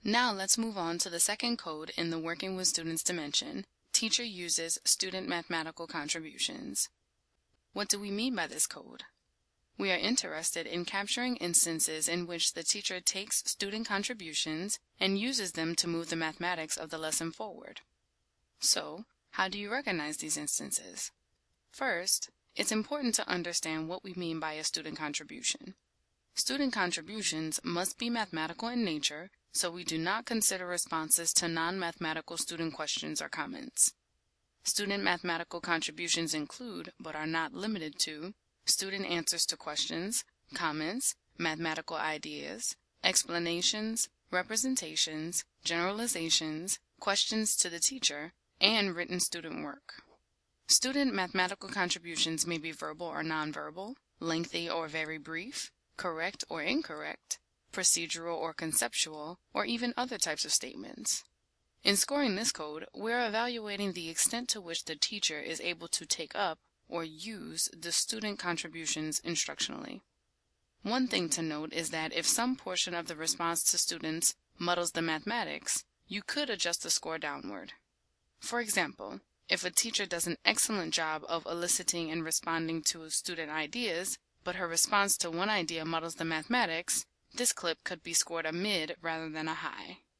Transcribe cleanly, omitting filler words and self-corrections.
Now let's move on to the second code in the Working with Students dimension. Teacher uses student mathematical contributions. What do we mean by this code? We are interested in capturing instances in which the teacher takes student contributions and uses them to move the mathematics of the lesson forward. So, how do you recognize these instances? First, it's important to understand what we mean by a student contribution. Student contributions must be mathematical in nature, so we do not consider responses to non-mathematical student questions or comments. Student mathematical contributions include, but are not limited to, student answers to questions, comments, mathematical ideas, explanations, representations, generalizations, questions to the teacher, and written student work. Student mathematical contributions may be verbal or nonverbal, lengthy or very brief, correct or incorrect, procedural or conceptual, or even other types of statements. In scoring this code, we're evaluating the extent to which the teacher is able to take up or use the student contributions instructionally. One thing to note is that if some portion of the response to students muddles the mathematics, you could adjust the score downward. For example, if a teacher does an excellent job of eliciting and responding to student ideas, but her response to one idea muddles the mathematics, this clip could be scored a mid rather than a high.